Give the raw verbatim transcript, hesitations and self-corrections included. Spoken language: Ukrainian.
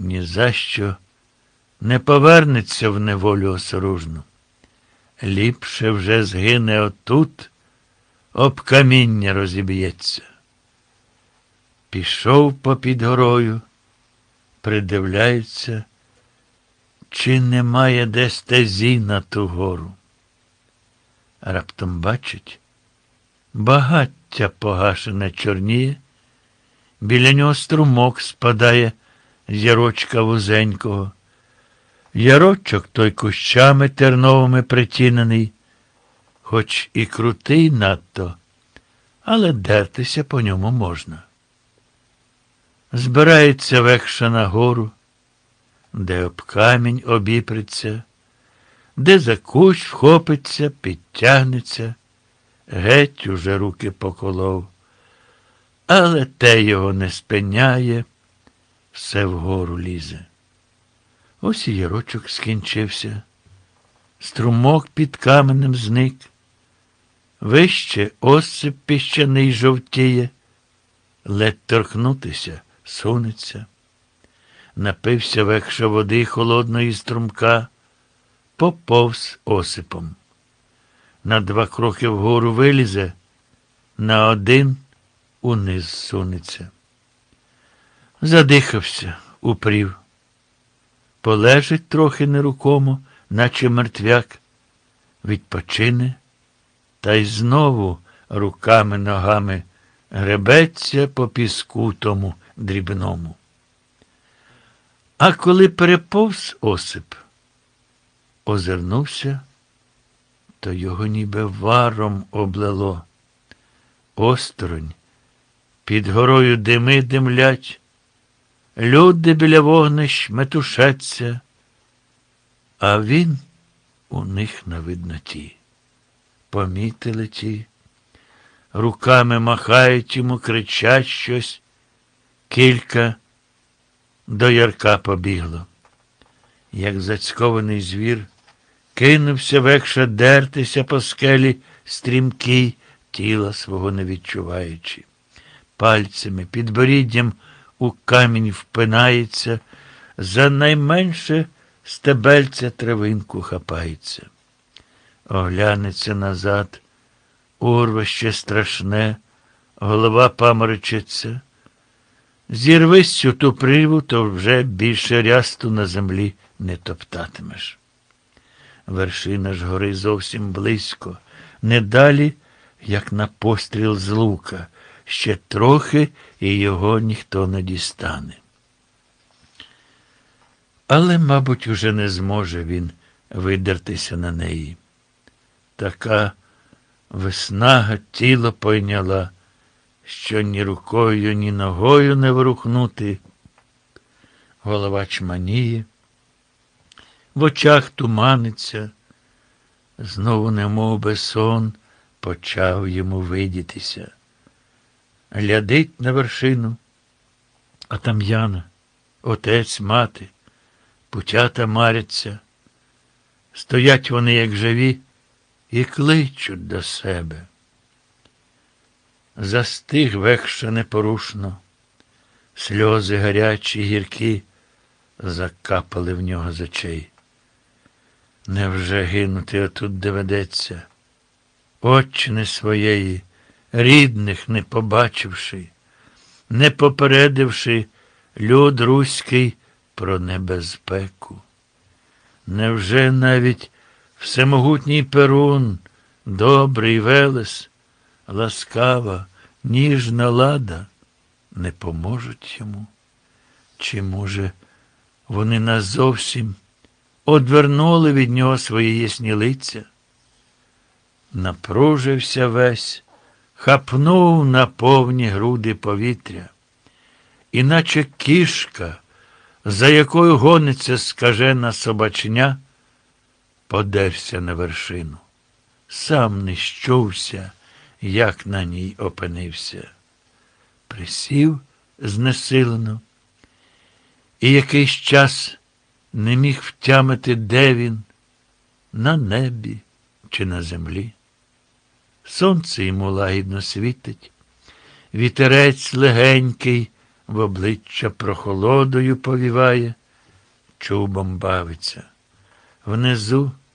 ні за що не повернеться в неволю осоружну. Ліпше вже згине отут, об каміння розіб'ється. Пішов попід горою, придивляється, чи немає де стезі на ту гору. Раптом бачить, багаття погашене чорніє, біля нього струмок спадає з ярочка вузенького. Ярочок той кущами терновими притінений, хоч і крутий надто, але дертися по ньому можна. Збирається векша на гору, де об камінь обіпреться, де за кущ вхопиться, підтягнеться, геть уже руки поколов. Але те його не спиняє, все вгору лізе. Ось і ярочок скінчився, струмок під каменем зник, вище осип піщаний жовтіє, ледь торкнутися сунеться. Напився векша води холодної струмка, поповз осипом. На два кроки вгору вилізе, на один униз сунеться. Задихався, упрів. Полежить трохи нерухомо, наче мертвяк, відпочине, та й знову руками-ногами гребеться по піску тому дрібному. А коли переповз осип, озирнувся, то його ніби варом облило. Осторонь, під горою дими димлять, люди біля вогнищ метушаться, а він у них на видноті. Помітили ті, руками махають йому, кричать щось. Кілька до ярка побігло. Як зацькований звір, кинувся векша дертися по скелі стрімкий, тіла свого не відчуваючи. Пальцями, підборіддям у камінь впинається, за найменше стебельця травинку хапається. Оглянеться назад, урвище страшне, голова паморочиться. Зірвись цю ту прірву, то вже більше рясту на землі не топтатимеш. Вершина ж гори зовсім близько, не далі, як на постріл з лука. Ще трохи, і його ніхто не дістане. Але, мабуть, уже не зможе він видертися на неї. Така виснага тіло пойняла, що ні рукою, ні ногою не ворухнути. Голова чманіє, в очах туманиться, знову немов би сон почав йому видітися. Глядить на вершину, а там Яна, отець, мати, путята маряться. Стоять вони, як живі, і кличуть до себе. Застиг векша непорушно, сльози гарячі, гіркі закапали в нього з очей. Невже гинути отут доведеться, отчини своєї, рідних не побачивши, не попередивши люд руський про небезпеку? Невже навіть всемогутній Перун, добрий Велес, ласкава, ніжна лада не поможуть йому? Чи, може, вони назовсім одвернули від нього свої ясні лиця? Напружився весь, хапнув на повні груди повітря, іначе кішка, за якою гониться скажена собачня, подерся на вершину. Сам не щувся, як на ній опинився. Присів знесилено, і якийсь час не міг втямити, де він, на небі чи на землі. Сонце йому лагідно світить, вітерець легенький в обличчя прохолодою повіває, чубом бавиться. Внизу